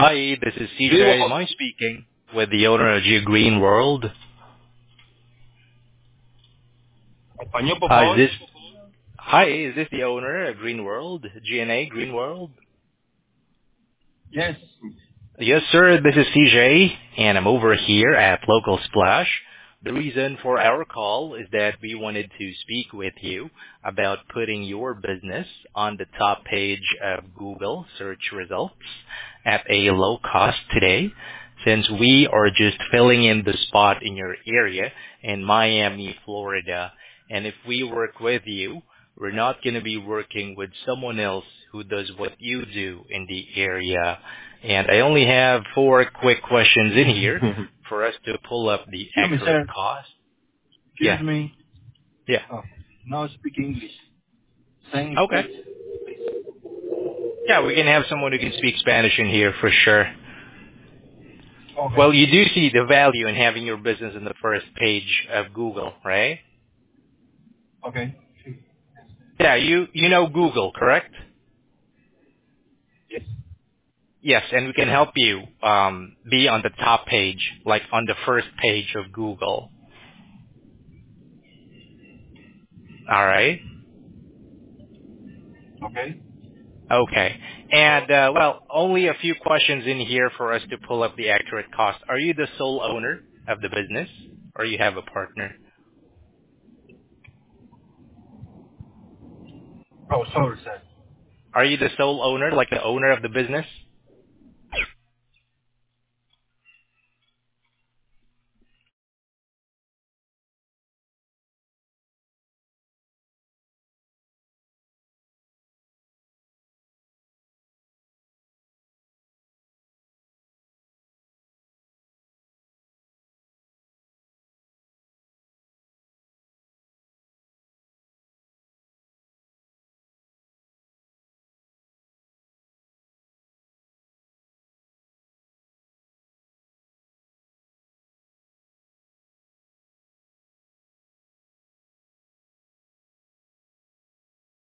Hi, this is CJ. Am Greenwald. I speaking with the owner of G Green World? Español, por Hi, favor. is this the owner of Green World? GNA Green World? Yes. Yes, sir. This is CJ, and I'm over here at Local Splash. The reason for our call is that we wanted to speak with you about putting your business on the top page of Google search results at a low cost today, since we are just filling in the spot in your area in Miami, Florida. And if we work with you, we're not going to be working with someone else who does what you do in the area. And I only have 4 quick questions in here for us to pull up the Excuse me, accurate sir. cost. Excuse Yeah, me. yeah. Oh, now speak English. Same Okay. Spanish. Yeah, we can have someone who can speak Spanish in here for sure. Okay. Well, you do see the value in having your business in the first page of Google, right? Okay. Yeah, you know Google, correct? Yes. Yes, and we can help you be on the top page, like on the first page of Google. All right? Okay. Okay. And, well, only a few questions in here for us to pull up the accurate cost. Are you the sole owner of the business, or you have a partner? Oh, sorry, sir. Are you the sole owner, like the owner of the business?